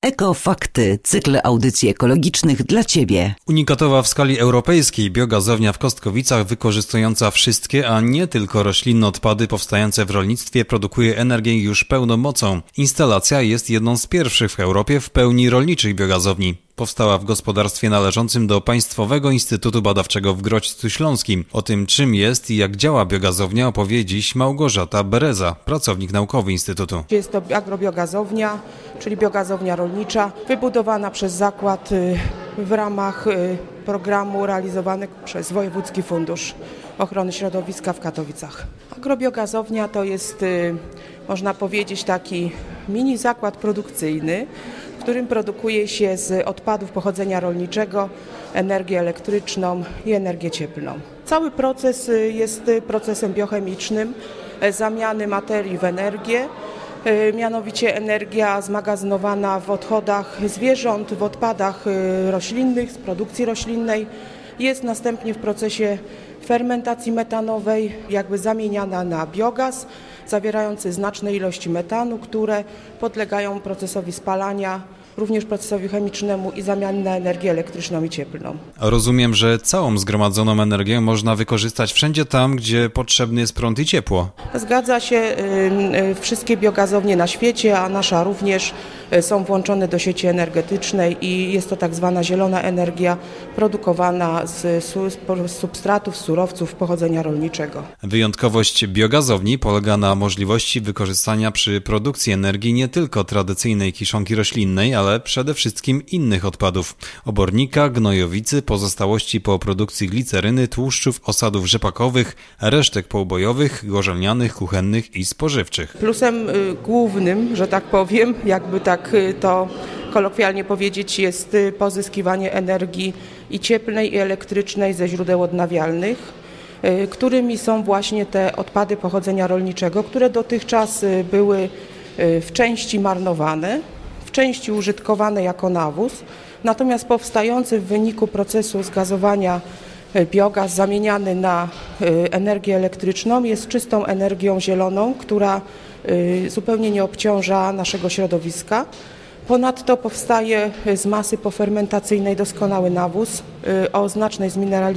Ekofakty, cykl audycji ekologicznych dla Ciebie. Unikatowa w skali europejskiej biogazownia w Kostkowicach wykorzystująca wszystkie, a nie tylko roślinne odpady powstające w rolnictwie produkuje energię już pełną mocą. Instalacja jest jedną z pierwszych w Europie w pełni rolniczych biogazowni. Powstała w gospodarstwie należącym do Państwowego Instytutu Badawczego w Grodzisku Śląskim. O tym, czym jest i jak działa biogazownia, opowie dziś Małgorzata Bereza, pracownik naukowy Instytutu. Jest to agrobiogazownia, czyli biogazownia rolnicza, wybudowana przez zakład w ramach programu realizowanego przez Wojewódzki Fundusz Ochrony Środowiska w Katowicach. Agrobiogazownia to jest, można powiedzieć, taki mini zakład produkcyjny, w którym produkuje się z odpadów pochodzenia rolniczego energię elektryczną i energię cieplną. Cały proces jest procesem biochemicznym zamiany materii w energię, mianowicie energia zmagazynowana w odchodach zwierząt, w odpadach roślinnych, z produkcji roślinnej jest następnie w procesie fermentacji metanowej jakby zamieniana na biogaz zawierający znaczne ilości metanu, które podlegają procesowi spalania, również procesowi chemicznemu i zamiany na energię elektryczną i cieplną. Rozumiem, że całą zgromadzoną energię można wykorzystać wszędzie tam, gdzie potrzebny jest prąd i ciepło. Zgadza się, wszystkie biogazownie na świecie, a nasza również, są włączone do sieci energetycznej i jest to tak zwana zielona energia produkowana z substratów, z surowców pochodzenia rolniczego. Wyjątkowość biogazowni polega na możliwości wykorzystania przy produkcji energii nie tylko tradycyjnej kiszonki roślinnej, ale przede wszystkim innych odpadów. Obornika, gnojowicy, pozostałości po produkcji gliceryny, tłuszczów, osadów rzepakowych, resztek poubojowych, gorzelnianych, kuchennych i spożywczych. Plusem głównym, że tak powiem, jakby tak to kolokwialnie powiedzieć, jest pozyskiwanie energii i cieplnej, i elektrycznej ze źródeł odnawialnych, którymi są właśnie te odpady pochodzenia rolniczego, które dotychczas były w części marnowane, w części użytkowane jako nawóz, natomiast powstający w wyniku procesu zgazowania biogaz zamieniany na energię elektryczną jest czystą energią zieloną, która zupełnie nie obciąża naszego środowiska. Ponadto powstaje z masy pofermentacyjnej doskonały nawóz o znacznym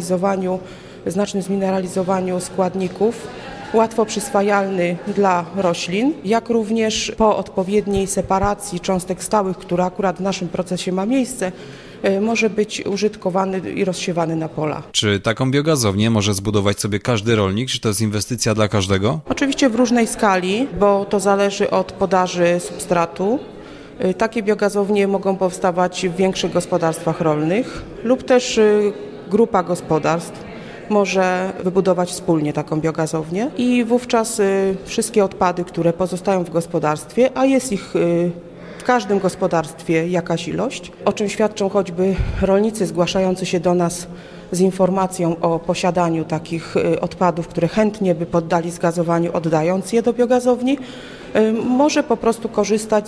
zmineralizowaniu składników, łatwo przyswajalny dla roślin, jak również po odpowiedniej separacji cząstek stałych, która akurat w naszym procesie ma miejsce, może być użytkowany i rozsiewany na pola. Czy taką biogazownię może zbudować sobie każdy rolnik? Czy to jest inwestycja dla każdego? Oczywiście w różnej skali, bo to zależy od podaży substratu. Takie biogazownie mogą powstawać w większych gospodarstwach rolnych lub też grupa gospodarstw może wybudować wspólnie taką biogazownię i wówczas wszystkie odpady, które pozostają w gospodarstwie, a jest ich w każdym gospodarstwie jakaś ilość, o czym świadczą choćby rolnicy zgłaszający się do nas z informacją o posiadaniu takich odpadów, które chętnie by poddali zgazowaniu, oddając je do biogazowni, może po prostu korzystać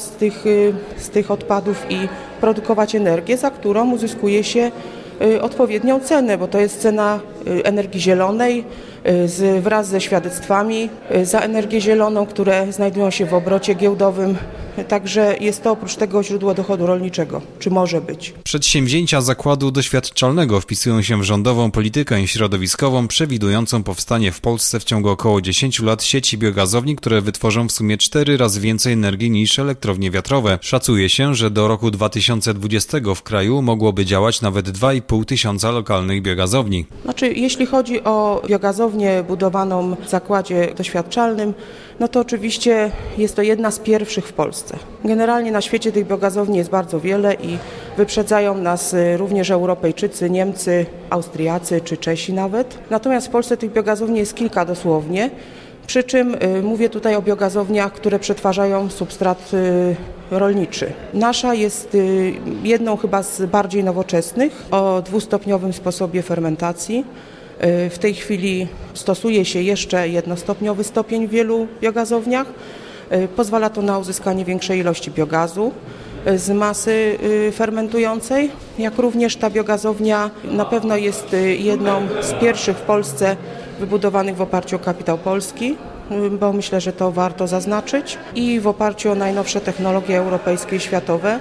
z tych odpadów i produkować energię, za którą uzyskuje się odpowiednią cenę, bo to jest cena energii zielonej wraz ze świadectwami za energię zieloną, które znajdują się w obrocie giełdowym. Także jest to oprócz tego źródło dochodu rolniczego, czy może być. Przedsięwzięcia Zakładu Doświadczalnego wpisują się w rządową politykę środowiskową przewidującą powstanie w Polsce w ciągu około 10 lat sieci biogazowni, które wytworzą w sumie 4 razy więcej energii niż elektrownie wiatrowe. Szacuje się, że do roku 2020 w kraju mogłoby działać nawet 2,5 tysiąca lokalnych biogazowni. Jeśli chodzi o biogazownię budowaną w Zakładzie Doświadczalnym, no to oczywiście jest to jedna z pierwszych w Polsce. Generalnie na świecie tych biogazowni jest bardzo wiele i wyprzedzają nas również Europejczycy, Niemcy, Austriacy czy Czesi nawet. Natomiast w Polsce tych biogazowni jest kilka dosłownie, przy czym mówię tutaj o biogazowniach, które przetwarzają substrat rolniczy. Nasza jest jedną chyba z bardziej nowoczesnych o dwustopniowym sposobie fermentacji. W tej chwili stosuje się jeszcze jednostopniowy stopień w wielu biogazowniach. Pozwala to na uzyskanie większej ilości biogazu z masy fermentującej, jak również ta biogazownia na pewno jest jedną z pierwszych w Polsce wybudowanych w oparciu o kapitał polski, bo myślę, że to warto zaznaczyć, i w oparciu o najnowsze technologie europejskie i światowe.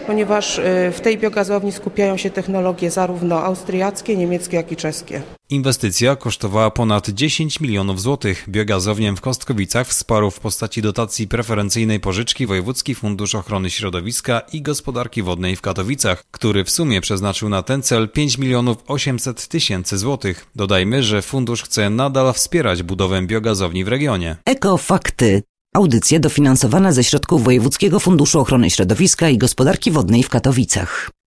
ponieważ w tej biogazowni skupiają się technologie zarówno austriackie, niemieckie, jak i czeskie. Inwestycja kosztowała ponad 10 milionów złotych. Biogazownię w Kostkowicach wsparł w postaci dotacji preferencyjnej pożyczki Wojewódzki Fundusz Ochrony Środowiska i Gospodarki Wodnej w Katowicach, który w sumie przeznaczył na ten cel 5 milionów 800 tysięcy złotych. Dodajmy, że fundusz chce nadal wspierać budowę biogazowni w regionie. Ekofakty. Audycja dofinansowana ze środków Wojewódzkiego Funduszu Ochrony Środowiska i Gospodarki Wodnej w Katowicach.